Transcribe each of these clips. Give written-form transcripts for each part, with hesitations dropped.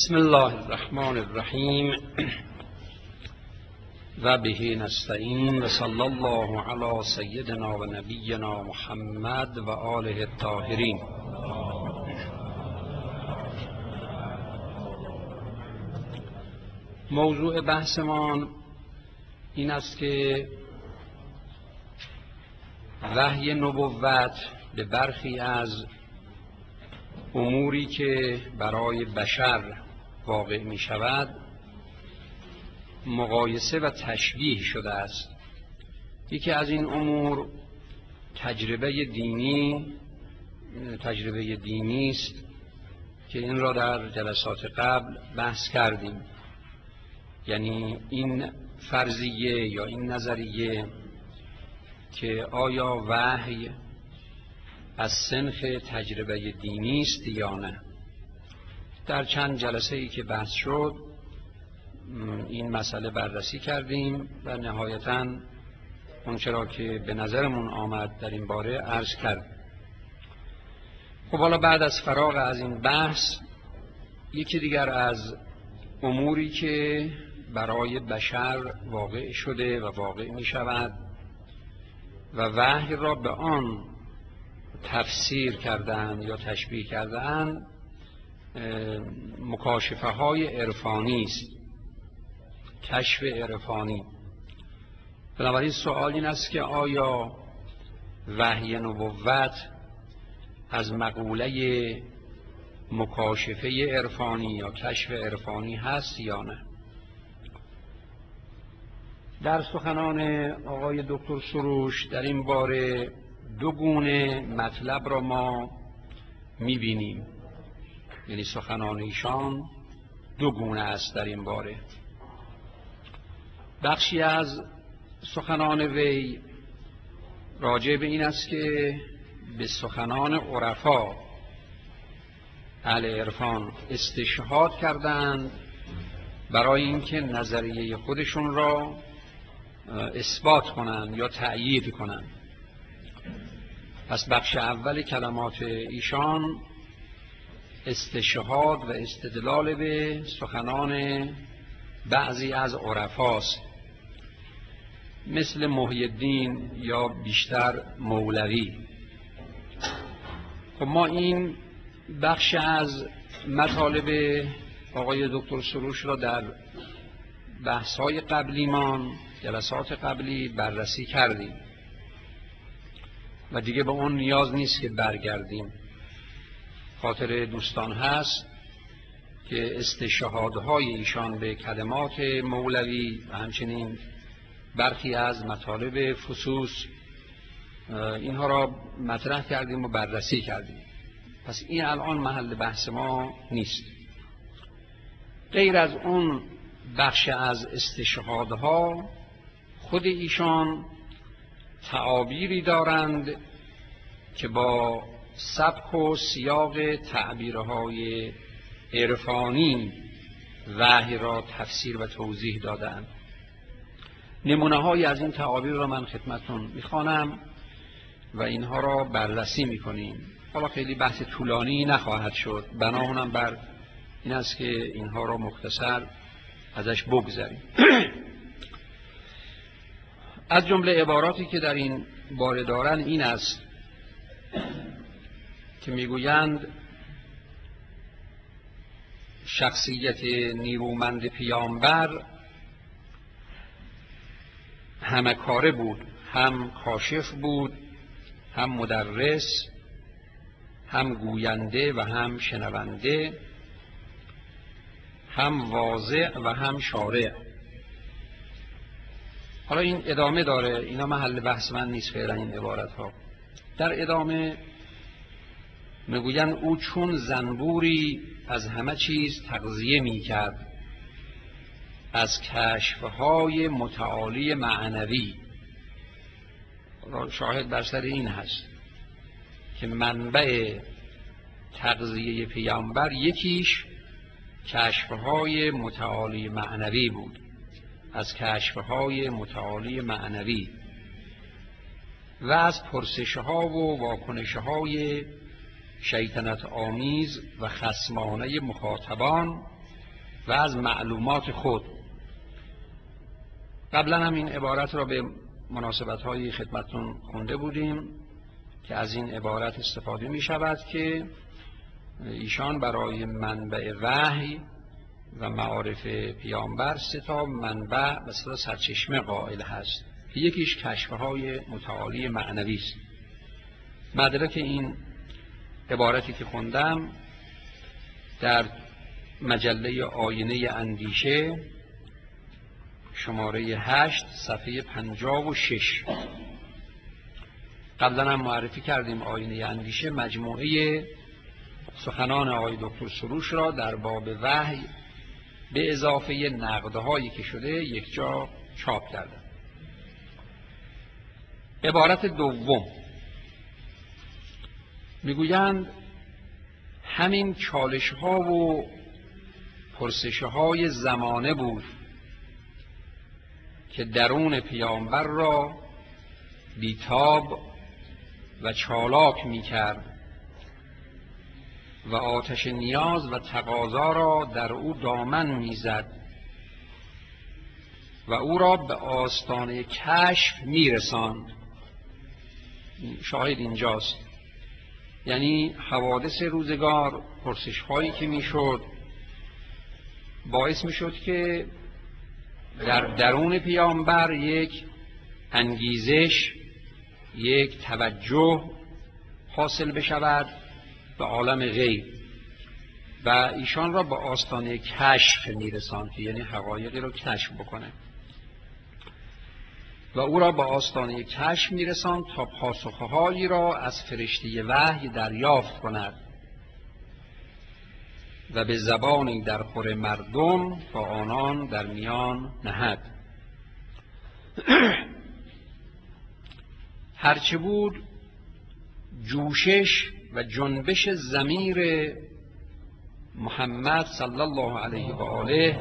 بسم الله الرحمن الرحیم و به نستعین و صلی الله علی سیدنا و نبینا محمد و آله الطاهرین. موضوع بحثمان این است که وحی نبوت به برخی از اموری که برای بشر واقع می شود مقایسه و تشبیه شده است. یکی از این امور تجربه دینی است که این را در جلسات قبل بحث کردیم. یعنی این فرضیه یا این نظریه که آیا وحی از صنف تجربه دینی است یا نه. در چند جلسه ای که بحث شد این مسئله بررسی کردیم و نهایتاً اونچه را که به نظرمون آمد در این باره عرض کردیم. خب حالا بعد از فراغ از این بحث یکی دیگر از اموری که برای بشر واقع شده و واقع می شود و وحی را به آن تفسیر کردن یا تشبیه کردن مکاشفه های عرفانی است، کشف عرفانی. بنابراین سوال این است که آیا وحی نبوت از مقوله مکاشفه عرفانی یا کشف عرفانی هست یا نه؟ در سخنان آقای دکتر سروش در این باره دو گونه مطلب را ما می‌بینیم. یعنی سخنان ایشان دو گونه است در این باره. بخشی از سخنان وی راجع به این است که به سخنان عرفا اهل عرفان استشهاد کردند برای اینکه نظریه خودشون را اثبات کنند یا تأیید کنند. پس بخش اول کلمات ایشان استشهاد و استدلال به سخنان بعضی از عرفاست، مثل محی الدین یا بیشتر مولوی. خب ما این بخش از مطالب آقای دکتر سروش را در بحث‌های قبلیمان، جلسات قبلی بررسی کردیم و دیگه به اون نیاز نیست که برگردیم. خاطر دوستان هست که استشهادهای ایشان به کلمات مولوی و همچنین برخی از مطالب فصوص اینها را مطرح کردیم و بررسی کردیم. پس این الان محل بحث ما نیست. غیر از اون بخش از استشهادها، خود ایشان تعابیری دارند که با سبک و سیاق تعبیرهای عرفانی وحی را تفسیر و توضیح دادند. نمونه های از این تعابیر را من خدمتتون میخوانم و اینها را بررسی میکنیم. حالا خیلی بحث طولانی نخواهد شد، بناهونم بر این است که اینها را مختصر ازش بگذریم. از جمله عباراتی که در این باره دارن این است که میگویند شخصیت نیرومند پیامبر همه کاره بود، هم کاشف بود، هم مدرس، هم گوینده و هم شنونده، هم واضع و هم شارع. حالا این ادامه داره، اینا محل بحث من نیست فعلا این عبارت ها. در ادامه میگوین او چون زنبوری از همه چیز تغذیه میکرد، از کشفهای متعالی معنوی. شاهد بر سر این هست که منبع تغذیه پیامبر یکیش کشفهای متعالی معنوی بود، از کشفهای متعالی معنوی و از پرسشها و واکنشهای شیطنت آمیز و خصمانه مخاطبان و از معلومات خود. قبلا هم این عبارت را به مناسبت‌های خدمتتون خونده بودیم که از این عبارت استفاده می شود که ایشان برای منبع وحی و معارف پیامبر 3 منبع و 3 سرچشمه قائل هست که یکیش کشف‌های متعالی معنوی است. مدرک این عبارتی که خوندم در مجله آینه اندیشه شماره 8 صفحه 56. قبلا هم معرفی کردیم آینه اندیشه مجموعه سخنان آقای دکتر سروش را در باب وحی به اضافه نقدهایی که شده یک جا چاپ کردن. عبارت دوم میگویند همین چالش ها و پرسش های زمانه بود که درون پیامبر را بیتاب و چالاک می کرد و آتش نیاز و تقاضا را در او دامن می زد و او را به آستانه کشف می رساند. شاهد اینجاست، یعنی حوادث روزگار، پرسش هایی که می شد باعث می شد که در درون پیامبر یک انگیزش، یک توجه حاصل بشود به عالم غیب و ایشان را به آستانه کشف میرساند، یعنی حقایقی را کشف بکنه و او را به آستانه کشف میرساند تا پاسخهایی را از فرشته وحی دریافت کند و به زبانی در خور مردم با آنان در میان نهد. هرچه بود جوشش و جنبش ضمیر محمد صلی الله علیه و آله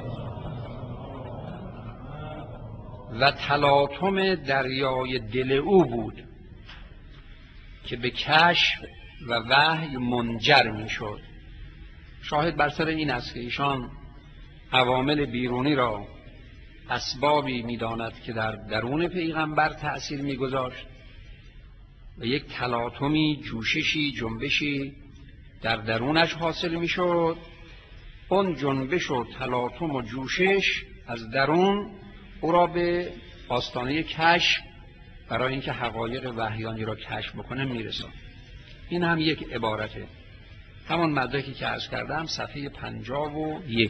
و تلاطم دریای دل او بود که به کشف و وحی منجر می شد. شاهد بر سر این است که ایشان عوامل بیرونی را اسبابی می داند که در درون پیغمبر تأثیر می گذاشت و یک تلاطمی، جوششی، جنبشی در درونش حاصل می شد. اون جنبش و تلاطم و جوشش از درون او را به آستانه کشف برای اینکه حقایق وحیانی را کشف بکنه میرسه. این هم یک عبارته، همون مدرکی که عرض کردم صفحه 51.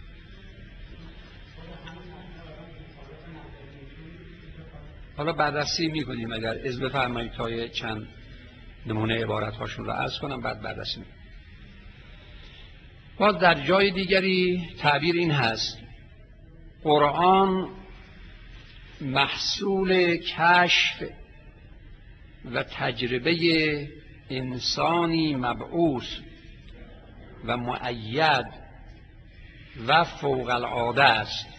حالا بررسی میکنیم، اگر از بفرمایید تا چند نمونه عبارت هاشون رو عرض کنم بعد بررسی میکنیم. باز در جای دیگری تعبیر این هست: قرآن محصول کشف و تجربه انسانی مبعوث و مؤید و فوق العاده است.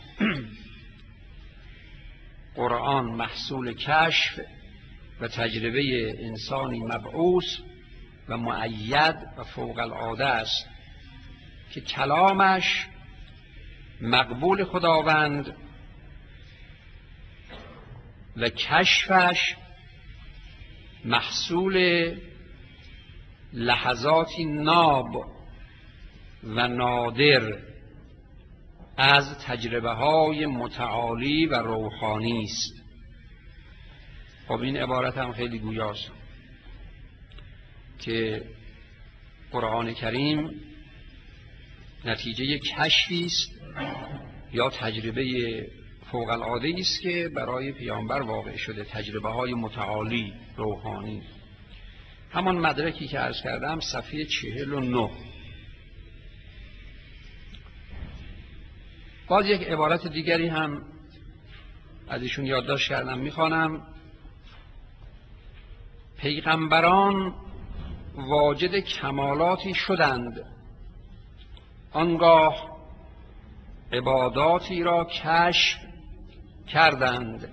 قرآن محصول کشف و تجربه انسانی مبعوث و مؤید و فوق العاده است که کلامش مقبول خداوند و کشفش محصول لحظاتی ناب و نادر از تجربه های متعالی و روحانی است. خب این عبارت هم خیلی گویاست که قرآن کریم نتیجه کشفی است یا تجربه فوق العاده است که برای پیامبر واقع شده، تجربه های متعالی روحانی. همان مدرکی که عرض کردم صفحه 49. باز یک عبارت دیگری هم از ایشون یادداشت کردم، میخوانم: پیغمبران واجد کمالاتی شدند، آنگاه عباداتی را کشف کردند،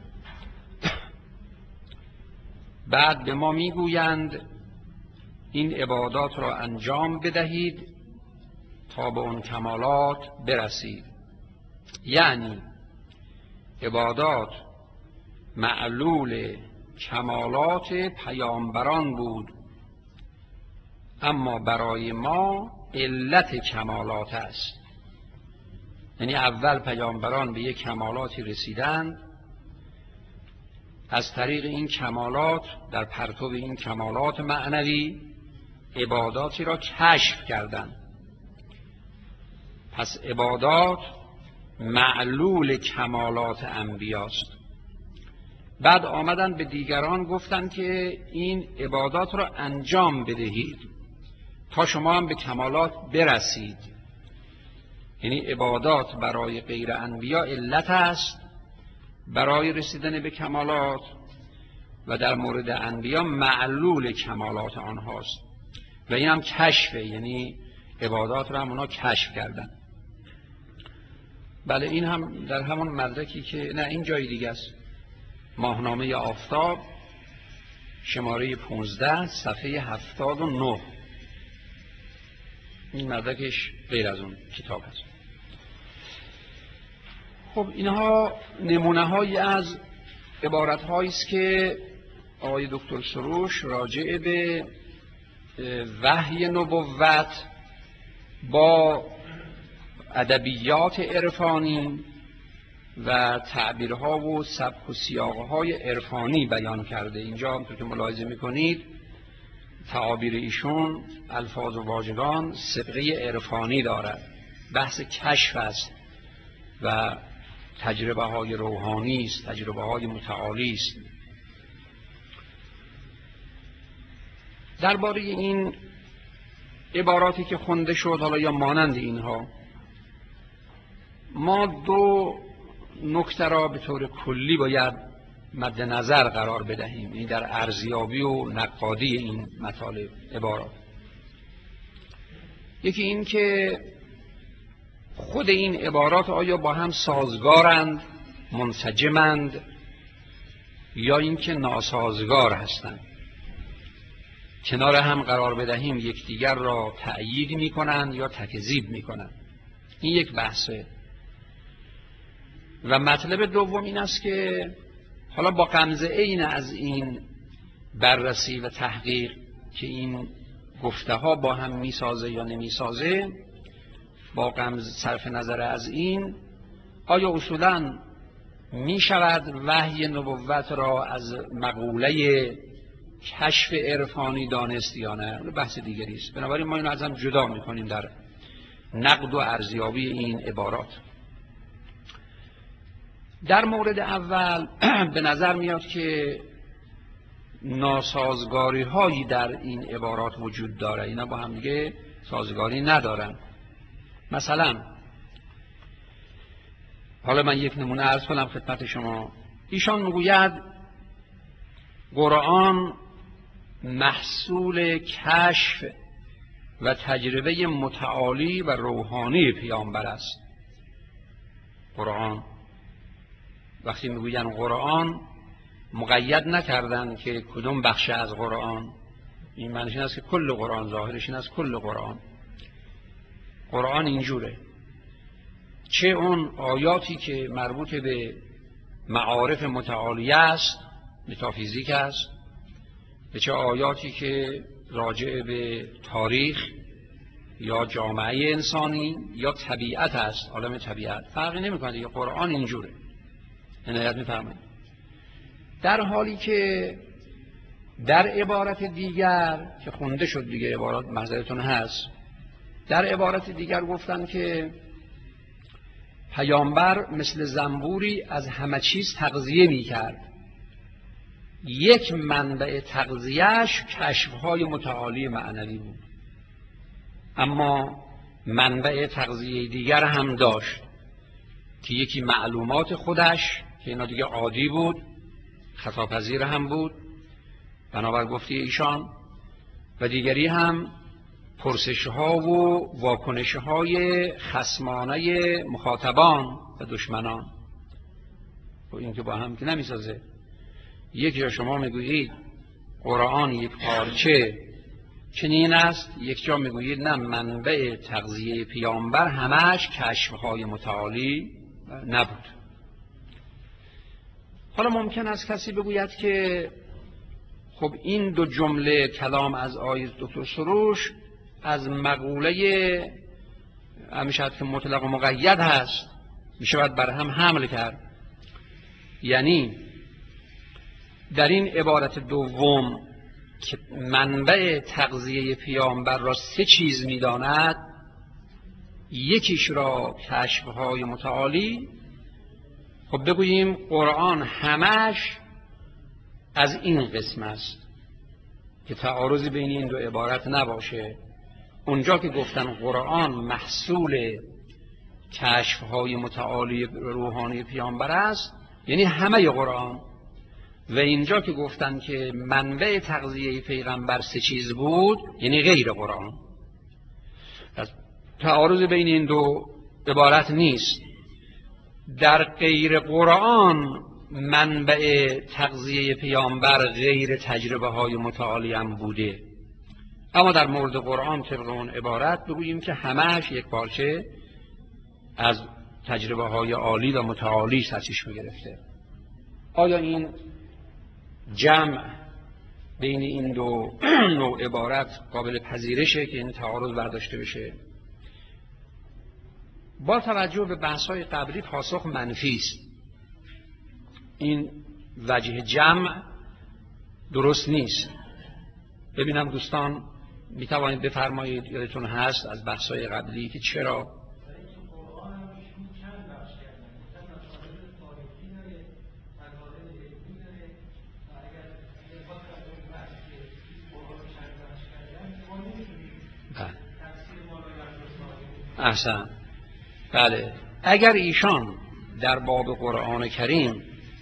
بعد به ما میگویند این عبادات را انجام بدهید تا به اون کمالات برسید. یعنی عبادات معلول کمالات پیامبران بود، اما برای ما علت کمالات است. یعنی اول پیامبران به یک کمالاتی رسیدند، از طریق این کمالات، در پرتو این کمالات معنوی، عباداتی را کشف کردند. پس عبادات معلول کمالات انبیاست. بعد آمدن به دیگران گفتند که این عبادات را انجام بدهید تا شما هم به کمالات برسید. یعنی عبادات برای غیر انبیا علت است برای رسیدن به کمالات و در مورد انبیا معلول کمالات آنهاست و این هم کشفه، یعنی عبادات را هم اونا کشف کردن. بله، این هم در همون مدرکی که نه این جای دیگه است، ماهنامه آفتاب شماره 15 صفحه 79. این مدرکش غیر از اون کتاب هست. خب اینها نمونه هایی از عبارت هایی است که آقای دکتر سروش راجع به وحی نبوت با ادبیات عرفانی و تعبیرها و سبک و سیاقهای عرفانی بیان کرده. اینجا همونطور که ملاحظه میکنید تعابیر ایشون، الفاظ و واژگان سبقه عرفانی دارد، بحث کشف است و تجربه های روحانی است، تجربه های متعالی است. درباره این عباراتی که خونده شد، حالا یا مانند اینها، ما دو نکته را به طور کلی باید مد نظر قرار بدهیم، این در ارزیابی و نقادی این مطالب عبارات. یکی این که خود این عبارات آیا با هم سازگارند، منسجمند، یا اینکه ناسازگار هستند. کنار هم قرار بدهیم یکدیگر را تأیید می‌کنند یا تکذیب می‌کنند. این یک بحثه. و مطلب دوم این است که حالا با غمزه عین از این بررسی و تحقیق که این گفته ها با هم میسازه یا نمیسازه، با غمزه صرف نظر از این، آیا اصولاً می شود وحی نبوت را از مقوله کشف عرفانی دانست یا نه؟ بحث دیگری است. بنابراین ما اینو از هم جدا میکنیم در نقد و ارزیابی این عبارات. در مورد اول به نظر میاد که ناسازگاری هایی در این عبارات وجود داره، اینا با هم دیگه سازگاری ندارن. مثلا حالا من یک نمونه عرض کنم خدمت شما. ایشان میگوید قرآن محصول کشف و تجربه متعالی و روحانی پیامبر است. قرآن، وقتی میگوین قرآن مقید نکردن که کدوم بخش از قرآن، این معنیش این است که کل قرآن، ظاهرش این است کل قرآن. قرآن اینجوره، چه اون آیاتی که مربوط به معارف متعالیه است، متافیزیک است، چه آیاتی که راجع به تاریخ یا جامعه انسانی یا طبیعت است، عالم طبیعت، فرقی نمی‌کنه دیگه. قرآن اینجوره، عنایت می‌فرمایید. در حالی که در عبارت دیگر که خونده شد دیگه، عبارات محضرتون هست، در عبارت دیگر گفتن که پیامبر مثل زنبوری از همه چیز تغذیه می‌کرد، یک منبع تغذیه‌اش کشف‌های متعالی معنوی بود، اما منبع تغذیه دیگر هم داشت که یکی معلومات خودش که اینا دیگه عادی بود، خطاپذیر هم بود بنابر گفته ایشان، و دیگری هم پرسش‌ها و واکنش‌های خصمانه مخاطبان و دشمنان. و این که با هم که نمی‌سازه. یک جا شما میگویید قرآن یک پارچه چنین است. یک جا میگوید نه، منبع تغذیه پیامبر همش کشفهای متعالی نبود. حالا ممکن است کسی بگوید که خب این دو جمله کلام از آیه دکتر سروش از مقوله همیشه که مطلق و مقید هست، میشه باید بر هم حمل کرد. یعنی در این عبارت دوم که منبع تغذیه پیامبر را سه چیز می‌داند، یکیش را کشف‌های متعالی، خب بگوییم قرآن همش از این قسم است که تعارضی بین این دو عبارت نباشه. اونجا که گفتن قرآن محصول کشف‌های متعالی روحانی پیامبر است، یعنی همه قرآن. و اینجا که گفتن که منبع تغذیه پیغمبر سه چیز بود، یعنی غیر قرآن. پس تعارض بین این دو عبارت نیست. در غیر قرآن منبع تغذیه پیامبر غیر تجربه های متعالی هم بوده، اما در مورد قرآن طبق اون عبارت بگوییم که همش یک پارچه از تجربه های عالی و متعالی سرچشمه گرفته. آیا این جمع بین این دو نوع عبارت قابل پذیرشه که این تعارض برداشته بشه؟ با توجه به بحث‌های قبلی پاسخ منفی است. این وجه جمع درست نیست. ببینم دوستان میتوانید بفرمایید، یادتون هست از بحث‌های قبلی که چرا احسن. بله، اگر ایشان در باب قرآن کریم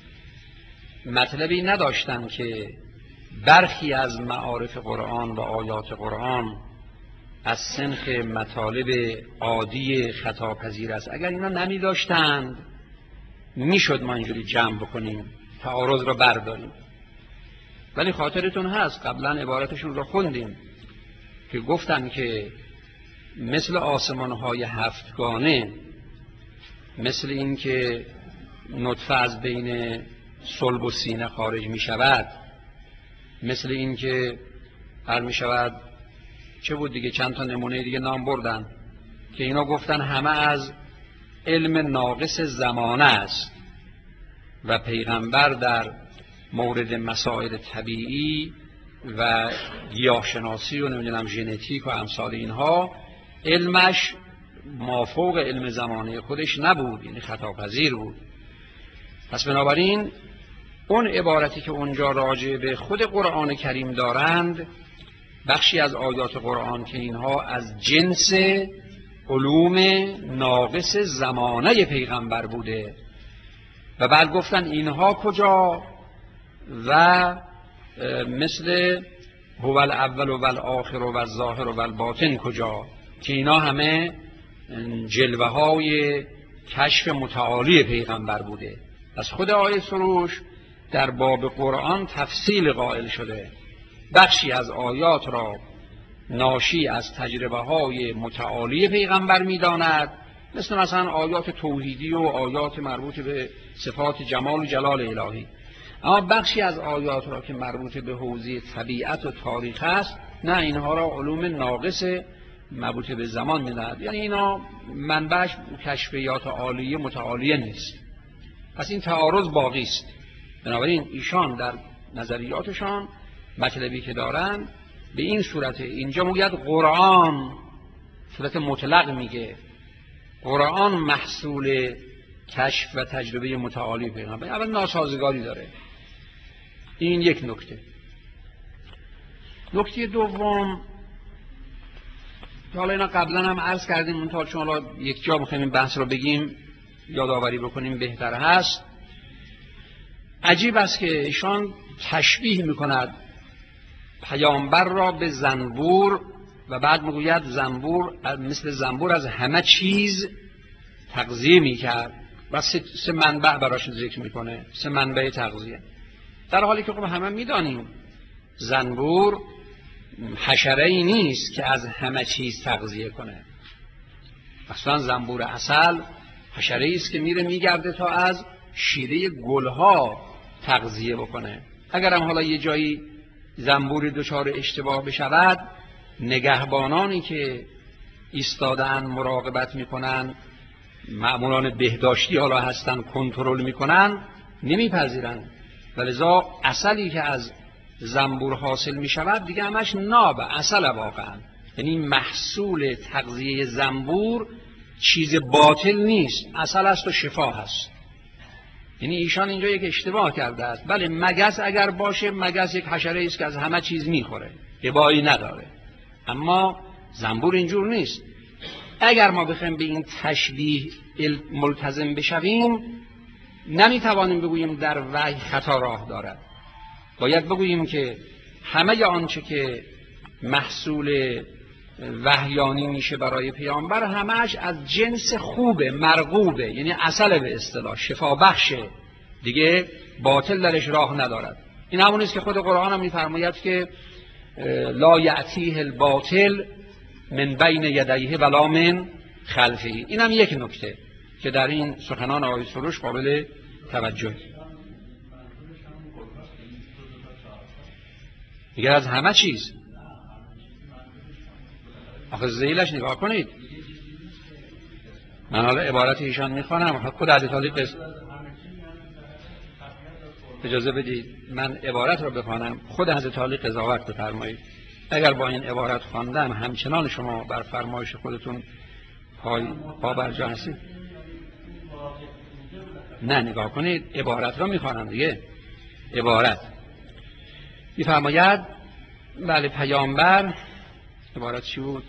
مطلبی نداشتن که برخی از معارف قرآن و آیات قرآن از سنخ مطالب عادی خطاپذیر است، اگر اینا نمی داشتند میشد ما اینجوری جمع بکنیم، تعارض را برداریم. ولی خاطرتون هست قبلا عبارتشون را خوندیم که گفتن که مثل آسمان‌های هفتگانه، مثل این که نطفه از بین صلب و سینه خارج می شود، مثل این که هر می شود چه بود دیگه، چند تا نمونه دیگه نام بردن که اینا گفتن همه از علم ناقص زمانه است و پیغمبر در مورد مسائل طبیعی و گیاهشناسی و نمیدونم ژنتیک و امثال اینها علمش مافوق علم زمانه خودش نبود، یعنی خطاپذیر بود. پس بنابراین اون عبارتی که اونجا راجع به خود قرآن کریم دارند، بخشی از آیات قرآن که اینها از جنس علوم ناقص زمانه پیغمبر بوده و بعد گفتن اینها کجا و مثل هو الاول و الاخر و الظاهر و الباطن کجا، که اینا همه جلوه های کشف متعالی پیغمبر بوده. از خود آیه سروش در باب قرآن تفصیل قائل شده، بخشی از آیات را ناشی از تجربه های متعالی پیغمبر می داند، مثل مثلا آیات توحیدی و آیات مربوط به صفات جمال و جلال الهی. اما بخشی از آیات را که مربوط به حوزه طبیعت و تاریخ است، نه، اینها را علوم ناقص مربوط به زمان می‌داند، یعنی اینا منبعش کشفیات عالیه متعالیه نیست. پس این تعارض باقی است. بنابراین ایشان در نظریاتشان مطلبی که دارن به این صورت، اینجا میگه قرآن صورت مطلق میگه قرآن محصول کشف و تجربه متعالی پیغمبر، اول ناسازگاری داره. این یک نکته. نکته دوم، حالا اینا قبلا هم عرض کردیم، منتها چون حالا یک جا می‌خوایم این بحث رو بگیم یادآوری بکنیم بهتر هست. عجیب است که ایشان تشبیه می‌کند پیامبر را به زنبور و بعد میگوید زنبور مثل زنبور از همه چیز تغذیه میکرد و سه منبع براش ذکر میکنه، سه منبع تغذیه، در حالی که خب همه میدانیم زنبور حشره‌ای نیست که از همه چیز تغذیه کنه. مثلا زنبور عسل حشره‌ای است که میره میگرده تا از شیره گلها تغذیه بکنه. اگر هم حالا یه جایی زنبور دچار اشتباه بشود، نگهبانانی که ایستادن مراقبت میکنن، مأموران بهداشتی حالا هستن، کنترل میکنن، نمیپذیرن. ولذا عسلی که از زنبور حاصل میشود دیگه همش ناب عسل واقعا، یعنی محصول تغذیه زنبور چیز باطل نیست، عسل است و شفا هست. یعنی ایشان اینجا یک اشتباه کرده است. بله مگس اگر باشه، مگس یک حشره است که از همه چیز میخوره، ابایی نداره، اما زنبور اینجور نیست. اگر ما بخوایم به این تشبیه ملتزم بشویم، نمیتوانیم بگوییم در وحی خطا راه دارد. باید بگوییم که همه آنچه که محصول وحیانی میشه برای پیامبر همهش از جنس خوبه، مرغوبه، یعنی عسل به اصطلاح، شفا بخشه، دیگه باطل درش راه ندارد. این همون است که خود قرآن هم میفرماید که لا یأتیه الباطل من بین یدیه ولا من خلفه. این هم یک نکته که در این سخنان آقای سروش قابل توجه. دیگه از همه چیز آخه ذیلش نگاه کنید. من حالا عبارت ایشان میخوانم، خود حضرت علی اجازه بدید من عبارت رو بخوانم، خود حضرت علی قضاوت بفرمایید. اگر با این عبارت خواندم همچنان شما بر فرمایش خودتون پا بر جا هستید، نه نگاه کنید عبارت رو میخوانم دیگه. عبارت میفرماید بله پیامبر، عبارت چی بود؟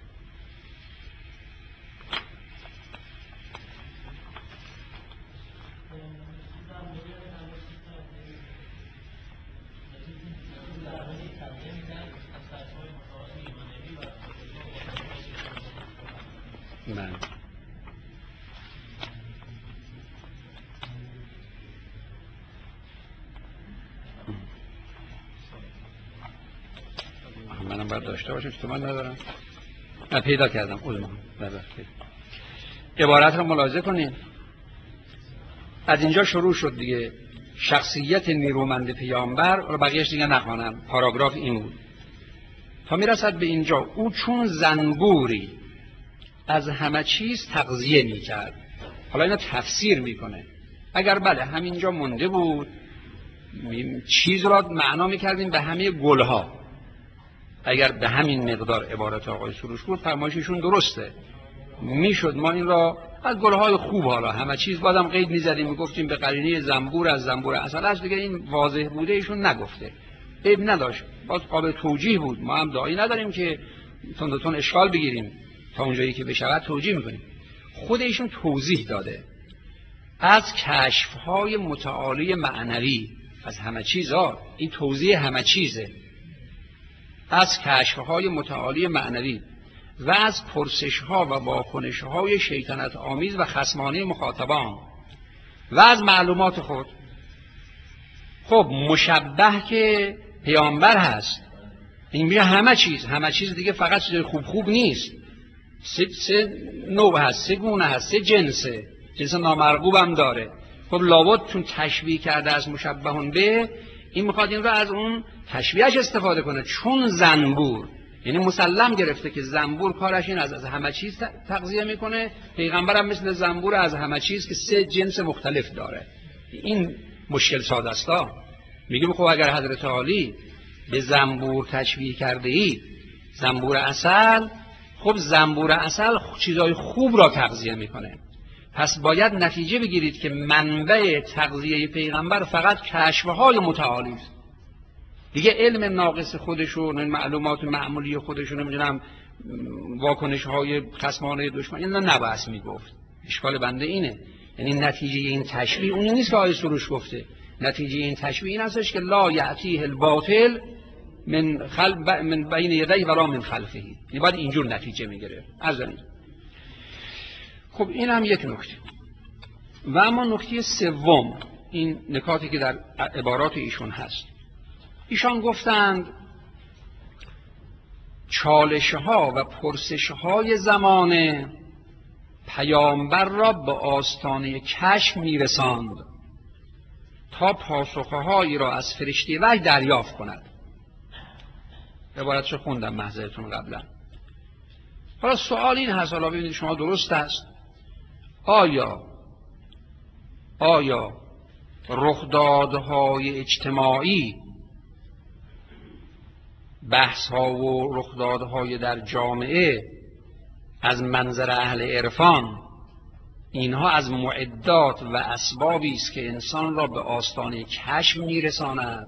منم باید داشته باشم، تو من ندارم. من پیدا کردم عبارت رو ملاحظه کنید. از اینجا شروع شد دیگه شخصیت نیرومند پیامبر، رو بقیهش دیگه نخوانم، پاراگراف این بود تا میرسد به اینجا. او چون زنبوری از همه چیز تغذیه میکرد. حالا اینا تفسیر میکنه. اگر بله همینجا مونده بود چیز را معنا میکردیم به همه گلها، اگر به همین مقدار عبارت آقای سروش بود فرمایششون درسته، میشد ما این را از گلهای خوب، حالا همه چیز بازم قید میزدیم، میگفتیم به قرینه زنبور از زنبور عسل است، دیگه این واضح بوده ایشون نگفته، عیب نداشت، باز قابل توجیه بود. ما هم داعی نداریم که تون اشکال بگیریم، تا اونجایی که بشود توجیه میکنیم. خود ایشون توضیح داده از کشفهای متعالی معنوی از همه چیزها، این توضیح همه چیزه، از کشفهای متعالی معنوی و از پرسشها و واکنشهای شیطنت آمیز و خصمانه مخاطبان و از معلومات خود. خب مشبه که پیامبر هست، این میگه همه چیز دیگه فقط چیز خوب نیست، سه نوع هست، سه گونه هست، سه جنسه، جنس نامرغوب هم داره. خب لابد چون تشبیه کرده از مشبهون به، این میخواد این رو از اون تشبیهش استفاده کنه. چون زنبور، یعنی مسلم گرفته که زنبور کارش این از همه چیز تغذیه میکنه، پیغمبرم مثل زنبور از همه چیز که سه جنس مختلف داره. این مشکل ساده است. میگیم خب اگر حضرت علی به زنبور تشبیه کرده ای، زنبور عسل، خب زنبور عسل چیزای خوب را تغذیه میکنه، پس باید نتیجه بگیرید که منبع تغذیه پیغمبر فقط کشفهای متعالی است. دیگه علم ناقص خودشون، معلومات معمولی خودشون، نمیدونم واکنش‌های خصمانه دشمن، اینا نباید میگفت. اشکال بنده اینه، یعنی نتیجه این تشبیه اون نیست که آیه سروش گفته. نتیجه این تشبیه این هستش که لا یأتیه الباطل من بین یدیه ولا من خلفه. یعنی باید اینجور نتیجه میگیره. خب این هم یک نکته. و اما نکته سوم، این نکاتی که در عبارات ایشون هست. ایشان گفتند چالش‌ها و پرسش‌های زمانه پیامبر را به آستانه کشف می‌رساند تا پاسخهایی را از فرشته وحی دریافت کند. عبارتشو خوندم محضرتون قبلا. حالا سوال این هست، حالا ببینید شما درست است، آیا رخدادهای اجتماعی، بحث‌ها و رخدادهای در جامعه از منظر اهل عرفان، اینها از معدات و اسبابی است که انسان را به آستانه کشف میرساند،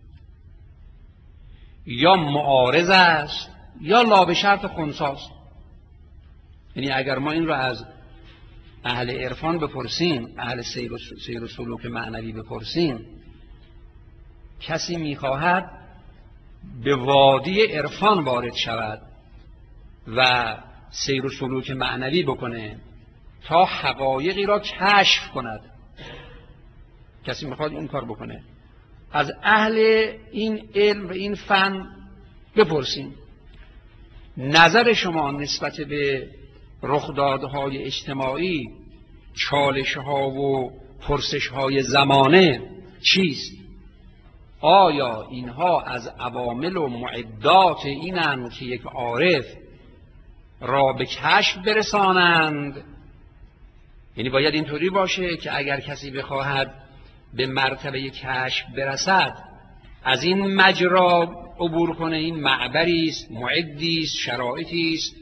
یا معارض است یا لا به شرط خنثی است؟ یعنی اگر ما این را از اهل عرفان بپرسیم، اهل سیر و سلوک معنوی بپرسیم، کسی میخواهد به وادی عرفان وارد شود و سیر و سلوک معنوی بکنه تا حقایقی را کشف کند، کسی میخواد این کار بکنه، از اهل این علم و این فن بپرسیم نظر شما نسبت به رخدادهای اجتماعی، چالش‌ها و پرسش‌های زمانه چیست؟ آیا اینها از عوامل و معدات اینند که یک عارف را به کشف برسانند؟ یعنی باید اینطوری باشه که اگر کسی بخواهد به مرتبه کشف برسد، از این مجرا عبور کنه، این معبری است، معدی است، شرایطی است،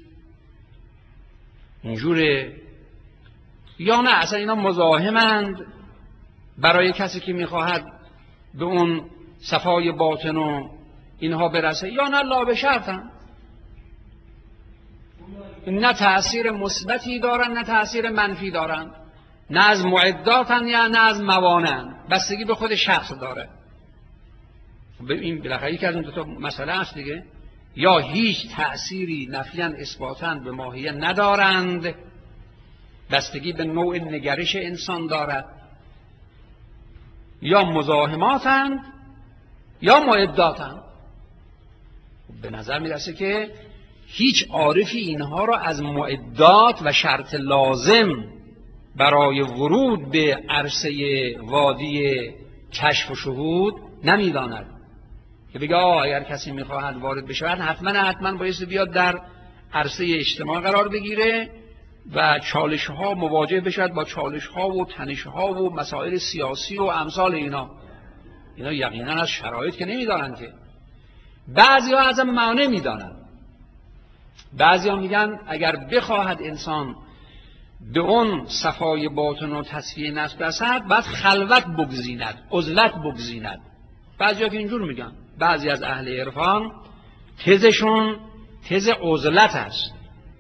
اینجوره؟ یا نه اصلا اینا مزاحمند برای کسی که میخواهد به اون صفای باطن و اینها برسه، یا نه لا به شرطن، نه تأثیر مثبتی دارن نه تأثیر منفی دارن، نه از معداتن یا نه از موانعن، بستگی به خود شخص داره. این بالاخره یکی از اون دو تا مسئله است دیگه، یا هیچ تأثیری نفیاً اثباتاً به ماهیه ندارند، بستگی به نوع نگرش انسان دارد، یا مزاحماتند یا معداتند. به نظر میرسه که هیچ عارفی اینها را از معدات و شرط لازم برای ورود به عرصه وادی کشف و شهود نمیداند، که بگه اگر کسی میخواهد وارد بشود حتما بایستی بیاد در عرصه اجتماع قرار بگیره و چالش‌ها مواجه بشود با چالش‌ها و تنش‌ها و مسائل سیاسی و امثال اینا یقینا از شرایط که نمیدانند. که بعضی‌ها از معنی میدانند، بعضی‌ها میگن اگر بخواهد انسان به اون صفای باطن و تصفیه نفس برسد باید خلوت بگزیند، عزلت بگزیند. بعضی‌ها که اینجور میگن. بعضی از اهل عرفان تزشون تز عزلت است.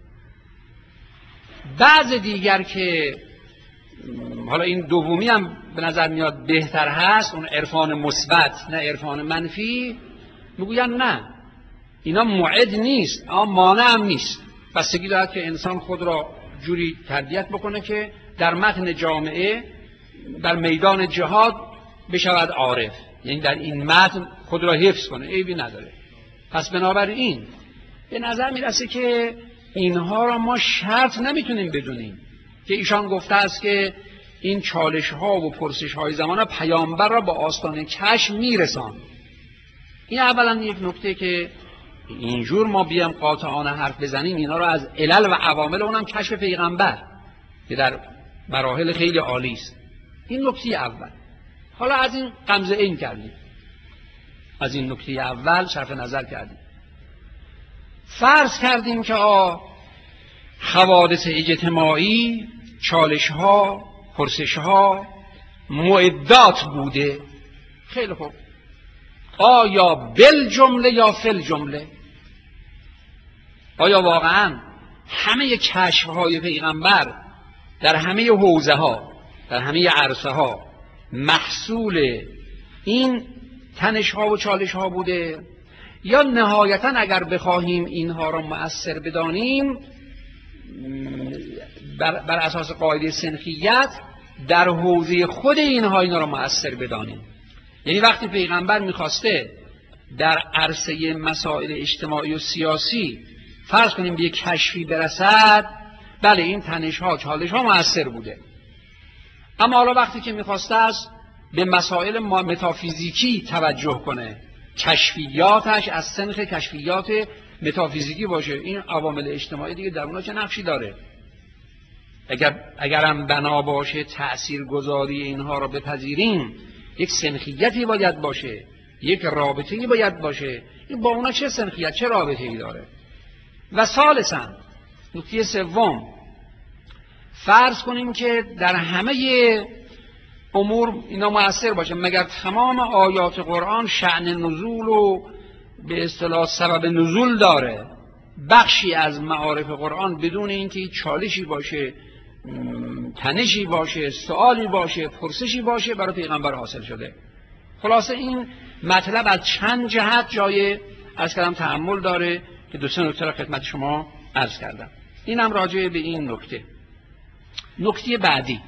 بعض دیگر که حالا این دومی هم به نظر میاد بهتر هست، اون عرفان مثبت نه عرفان منفی، میگوین نه اینا معد نیست اما مانع هم نیست، بستگی دارد که انسان خود را جوری تربیت بکنه که در متن جامعه در میدان جهاد بشود عارف، یعنی در این متن خود را حفظ کنه، عیبی نداره. پس بنابراین به نظر میرسه که اینها را ما شرط نمیتونیم بدونیم که ایشان گفته است که این چالش ها و پرسش های زمانه پیامبر را با آستانه کشف میرسان. این اولا یک نکته که اینجور ما بیام قاطعانه حرف بزنیم اینا را از علل و عوامل اونم کشف پیغمبر که در مراحل خیلی عالی است. این نکته اول. حالا از این غمزه این کردیم، از این نکته اول صرف نظر کردیم، فرض کردیم که حوادث اجتماعی، چالش ها، پرسش ها معدات بوده. خیلی خوب، آیا بالجمله یا فی جمله؟ آیا واقعا همه کشف های پیغمبر در همه حوزه ها، در همه عرصه ها محصول این تنش ها و چالش ها بوده، یا نهایتا اگر بخواهیم اینها را مؤثر بدانیم بر اساس قاعده سنخیت در حوزه خود اینها را مؤثر بدانیم؟ یعنی وقتی پیغمبر میخواسته در عرصه مسائل اجتماعی و سیاسی فرض کنیم به یک کشفی برسد، بله این تنش ها چالش ها مؤثر بوده. اما حالا وقتی که میخواسته است به مسائل متافیزیکی توجه کنه، کشفیاتش از سنخ کشفیات متافیزیکی باشه، این عوامل اجتماعی دیگه در اونها چه نقشی داره؟ اگرم بنا باشه تأثیرگذاری اینها را بپذیریم، یک سنخیتی باید باشه، یک رابطه‌ای باید باشه. این با اونا چه سنخیت، چه رابطه‌ای داره؟ و ثالثاً، نکته سوم، فرض کنیم که در همه امور اینا مؤثر باشه، مگر تمام آیات قرآن شأن نزول و به اصطلاح سبب نزول داره؟ بخشی از معارف قرآن بدون اینکه چالشی باشه، تنشی باشه، سوالی باشه، پرسشی باشه برای پیغمبر حاصل شده. خلاصه این مطلب از چند جهت جای از کلام تأمل داره که دو سه نکته را خدمت شما عرض کردم. اینم راجع به این نکته. نکته بعدی،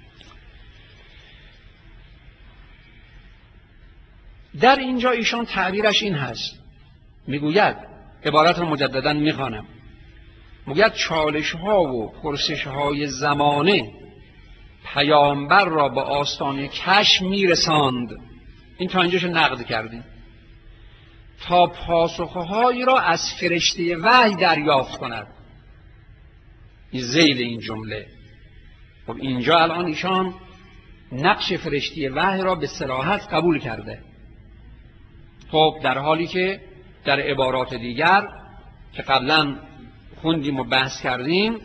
در اینجا ایشان تعبیرش این هست، میگوید، عبارت رو مجددا میخوانم، میگوید چالش ها و پرسش های زمانه پیامبر را به آستانه کشف میرساند. این تا اینجاش نقد کردیم، تا پاسخهایی را از فرشته وحی دریافت کند. این ذیل این جمله. خب اینجا الان ایشان نقش فرشته وحی را به صراحت قبول کرده. خب در حالی که در عبارات دیگر که قبلا خوندیم و بحث کردیم،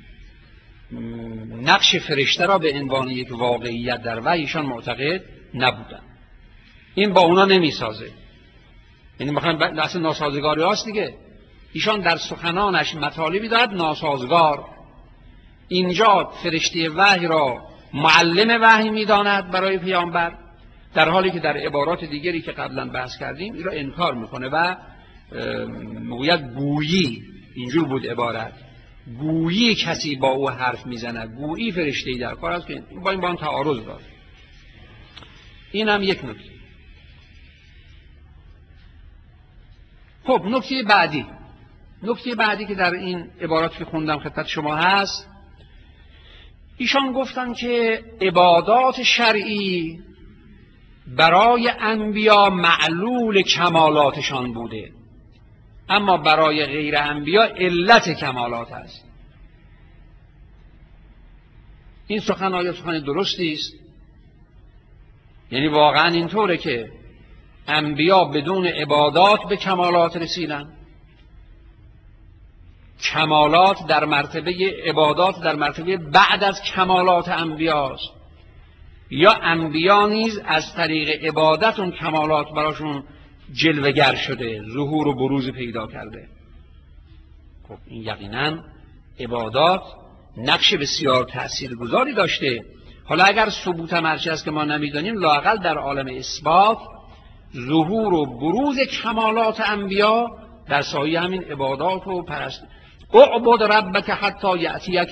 نقش فرشته را به عنوان یک واقعیت در وحی ایشان معتقد نبودن. این با اونا نمیسازه، یعنی مثلا اصلا ناسازگاری هاست دیگه. ایشان در سخنانش مطالبی دارد ناسازگار. اینجا فرشته وحی را معلم وحی میداند برای پیامبر، در حالی که در عبارات دیگری که قبلا بحث کردیم این را انکار میکنه و میگوید گویی، اینجور بود عبارت، گویی کسی با او حرف میزند، گویی فرشته‌ای در کار است که با این تعارض داره. این هم یک نکته. خب نکته بعدی که در این عبارات که خوندم خدمت شما هست، ایشان گفتن که عبادات شرعی برای انبیا معلول کمالاتشان بوده، اما برای غیر انبیا علت کمالات است. این سخن آیا سخن درستی است؟ یعنی واقعا اینطوره که انبیا بدون عبادات به کمالات رسیدن؟ کمالات در مرتبه عبادات در مرتبه بعد از کمالات انبیاست، یا انبیا نیز از طریق عبادت اون کمالات براشون جلوگر شده، ظهور و بروز پیدا کرده؟ خب این یقینا عبادات نقش بسیار تأثیرگذاری داشته. حالا اگر ثبوت مرجع است که ما نمیدانیم، لااقل در عالم اثبات ظهور و بروز کمالات انبیا در سایه همین عبادات و پرست. اعبد ربک حتی یأتیک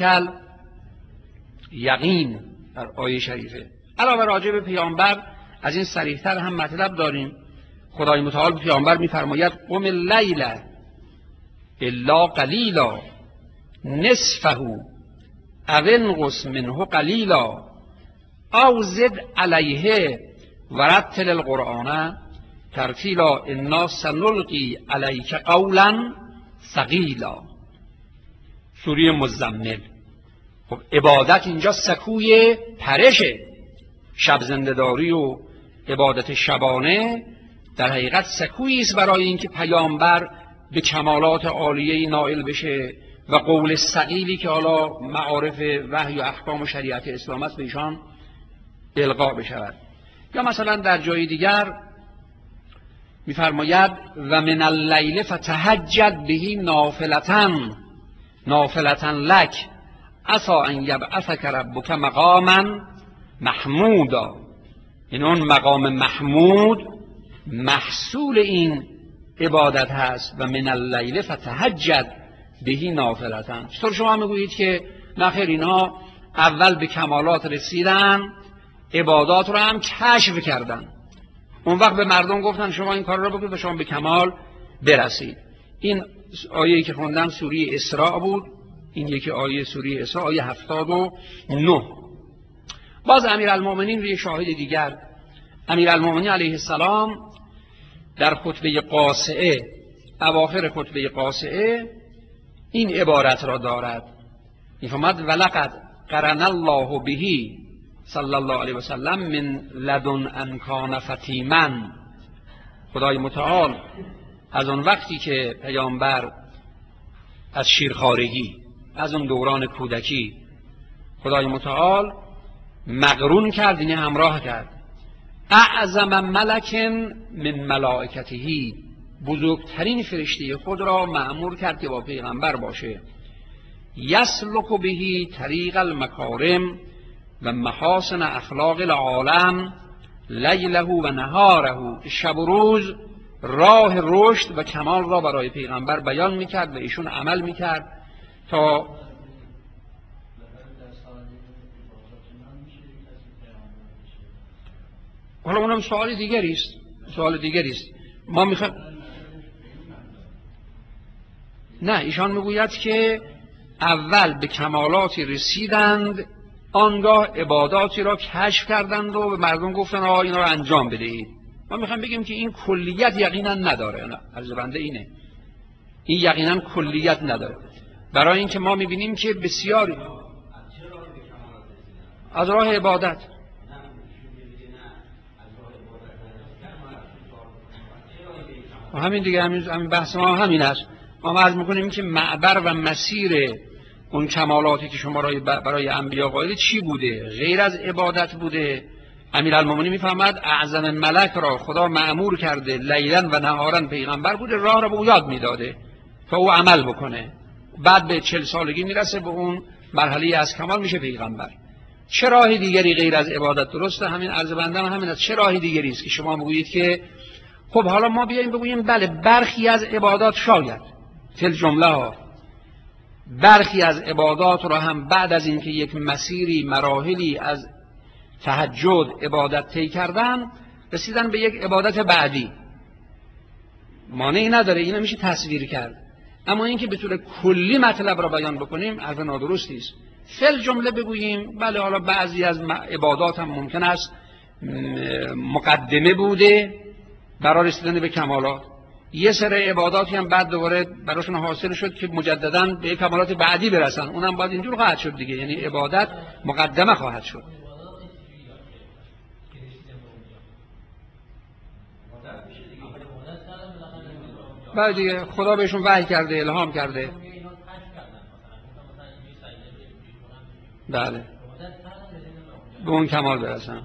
الیقین در آیه شریفه. علاوه راجع به پیامبر از این صریح‌تر هم مطلب داریم. خدای متعال به پیامبر می‌فرماید قم اللیل الا قلیلا نصفه او انقص منه قلیلا او زد علیه ورتل القرآن ترتیلا انا سنلقی علیک قولا ثقیلا. سوره مزمل. خب عبادت اینجا سکوی پرشه. شب زنده‌داری و عبادت شبانه در حقیقت سکویی است برای اینکه پیامبر به کمالات عالیه نائل بشه و قول ثقیلی که حالا معارف وحی و احکام و شریعت اسلام است به ایشان القا بشود. یا مثلا در جای دیگر می‌فرماید و من اللیل فتهجد به نافلة لک عسى ان یبعثک ربک مقاما محمودا. این اون مقام محمود محصول این عبادت هست. و من اللیل فتهجد به نافلة. چطور شما میگویید که نخیر اینها اول به کمالات رسیدن، عبادات رو هم کشف کردن؟ اون وقت به مردم گفتن شما این کار را بکنید و شما به کمال برسید. این آیه‌ای که خوندم سوره اسراء بود. این یکی آیه سوره اسراء، آیه 79. باز امیرالمومنین روی شاهد دیگر، امیرالمومنین علیه السلام در خطبه قاصعه، اواخر خطبه قاصعه این عبارت را دارد، می‌فرماید ولقد قرن الله به صلی الله علیه و سلم من لدن ان کان فتیما. خدای متعال از اون وقتی که پیامبر از شیرخوارگی، از اون دوران کودکی، خدای متعال مقرون کرد، یعنی همراه کرد، اعظم ملک من ملائکته، بزرگترین فرشته خود را مأمور کرد که با پیغمبر باشه، یسلک به طریق المکارم و محاسن اخلاق العالم لیله و نهاره، شب و روز راه رشد و کمال را برای پیغمبر بیان میکرد و ایشون عمل میکرد تا حالا اونم سوال دیگری است، سوال دیگری است. ما میخوایم، نه، ایشان میگوید که اول به کمالاتی رسیدند، آنگاه عباداتی را کشف کردند و به مردم گفتن آقا اینا را انجام بدهید. ما میخوایم بگیم که این کلیت یقینا نداره. نه، عرض بنده اینه، این یقینا کلیت نداره، برای اینکه ما میبینیم که بسیاری از راه عبادت، همین دیگه، همین بحث ما همین است. ما عرض میکنیم که معبر و مسیر اون کمالاتی که شما برای انبیا قائل چی بوده؟ غیر از عبادت بوده. امیرالمومنین میفهمد اعظم ملک را خدا مأمور کرده لیلا و نهارا پیغمبر بوده، راه را به او یاد میداده تا او عمل بکنه، بعد به 40 سالگی میرسه به اون مرحله از کمال، میشه پیغمبر. چه راه دیگری غیر از عبادت درسته؟ همین عرض بنده همین است. چه راه دیگری است که شما میگویید که خب حالا ما بیاییم بگوییم بله برخی از عبادات شاید تل جمله ها، برخی از عبادات را هم بعد از اینکه یک مسیری مراحلی از تهجد عبادت طی کردن رسیدن به یک عبادت بعدی، مانعی نداره، اینو میشه تصویر کرد. اما اینکه به طور کلی مطلب را بیان بکنیم حرف نادرستی است. فل جمله بگوییم بله حالا بعضی از عبادات هم ممکن است مقدمه بوده برای رسیدن به کمالات، یه سری عباداتی هم بعد دوباره براشون حاصل شد که مجددا به کمالات بعدی برسن، اونم باید اینجور خواهد شد دیگه، یعنی عبادت مقدمه خواهد شد. بعد دیگه خدا بهشون وحی کرده، الهام کرده. بله، به اون کمال برسن.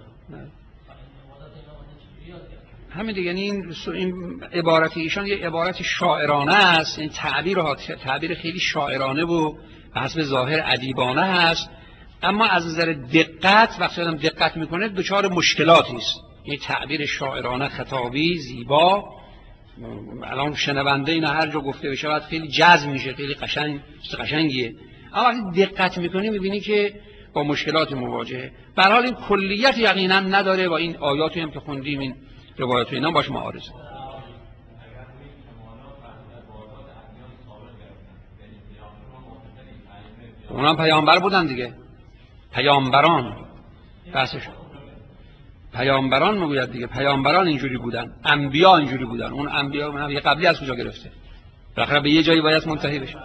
همین دیگه، این عبارت ایشان یه عبارت شاعرانه است، این تعبیر خیلی شاعرانه و به حسب ظاهر ادیبانه است، اما از نظر دقت وقتی آدم دقت میکنه دچار مشکلاتی است. این تعبیر شاعرانه خطابی زیبا، الان شنونده این هر جا گفته بشه بعد خیلی جذب میشه، خیلی قشنگیه، اما وقتی دقت میکنی میبینی که با مشکلات مواجهه. به هر حال این کلیت یقینا نداره و این آیاتی هم که خوندیم، این روایت اینا باش معارضه. اونم پیامبر بودن دیگه، پیامبران بحثش، پیامبران میگوید دیگه، پیامبران اینجوری بودن، انبیا اینجوری بودن. اون انبیا نبی قبلی از کجا گرفته؟ بالاخره به یه جایی باید منتهی بشه.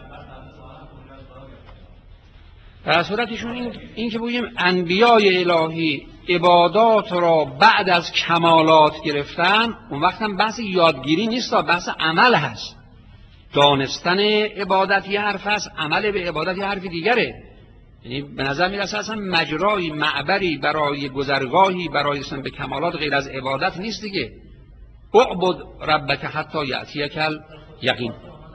در صورتشون این که بگوییم انبیای الهی عبادات را بعد از کمالات گرفتن، اون وقت هم بحث یادگیری نیست، بحث عمل هست. دانستن عبادت یه حرف هست، عمل به عبادت یه حرف دیگره. یعنی به نظر میرسه اصلا مجرایی، معبری برای گذرگاهی برای رسیدن به کمالات غیر از عبادت نیست دیگه. اعبد ربک حتی یأتیک الیقین.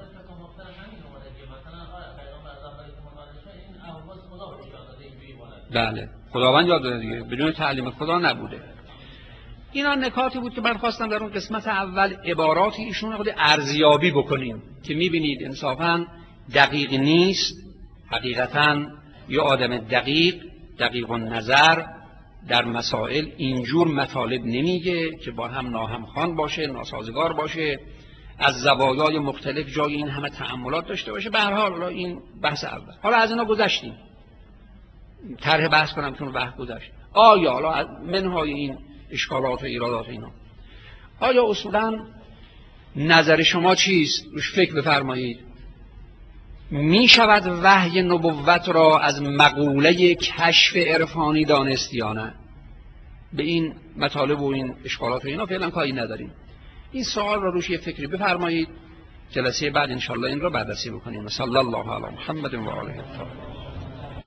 بله، خداوند یاد داده دیگه، بدون تعلیم خدا نبوده. اینا نکاتی بود که من خواستم در اون قسمت اول عباراتی ایشون خود ارزیابی بکنیم که میبینید انصافاً دقیق نیست، حقیقتاً یا آدم دقیق النظر در مسائل اینجور مطالب نمیگه که با هم ناهمخوان باشه، ناسازگار باشه، از زوایای مختلف جای این همه تأملات داشته باشه. به هر حال این بحث اول. حالا از اینا گذشتیم، طرح بحث کنم که اون وقت گذشت. آیا حالا منهای این اشکالات و ایرادات اینا، آیا اصولا نظر شما چیست؟ روش فکر بفرمایید. می شود وحی نبوت را از مقوله کشف عرفانی دانست یا نه؟ به این مطالب و این اشکالات و اینا فعلا کاری نداریم. این سوال را روش یه فکری بفرمایید، جلسه بعد انشاءالله این را بررسی بکنیم. صلی الله علی محمد و آله الطاهرین.